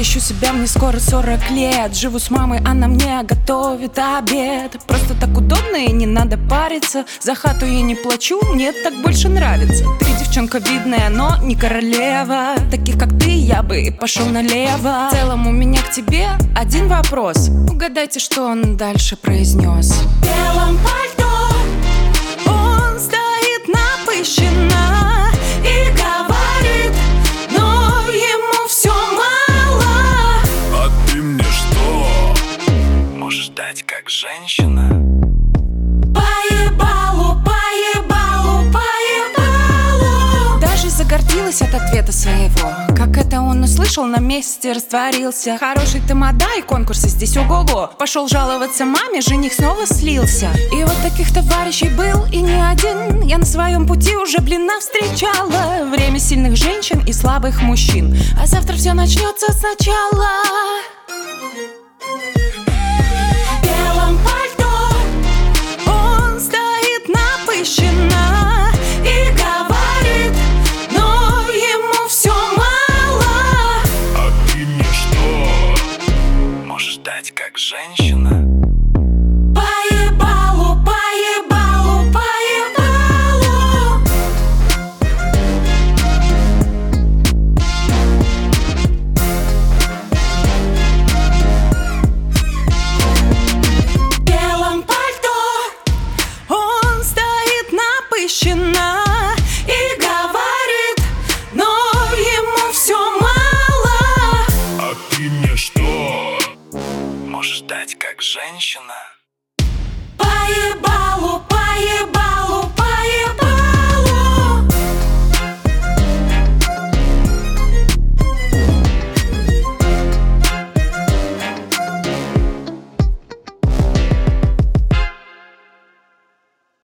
ищу себя, мне скоро 40 лет. Живу с мамой, она мне готовит обед. Просто так удобно и не надо париться. За хату я не плачу, мне так больше нравится. Ты девчонка видная, но не королева. Таких как ты я бы пошел налево. В целом у меня к тебе один вопрос. Угадайте, что он дальше произнес. В белом пальто он стоит напыщенно и говорит, но ему все мало. А ты мне что можешь дать как женщина? Поебалу, поебалу, поебалу. Даже загордилась от ответа своего. Как это он услышал, на месте растворился. Хороший ты модай, конкурсы здесь ого-го. Пошел жаловаться маме, жених снова слился. И вот таких товарищей был и не один. Я на своем пути уже, навстречала. Время сильных женщин и слабых мужчин. А завтра все начнется сначала. В белом пальто он стоит напыщенно и говорит, но ему все мало. А ты мне что можешь дать как женщина? Поебалу, поебалу, поебалу. В белом пальто он стоит напыщенно и говорит, но ему все мало. А ты мне что можешь дать как женщина? Поебалу, поебалу.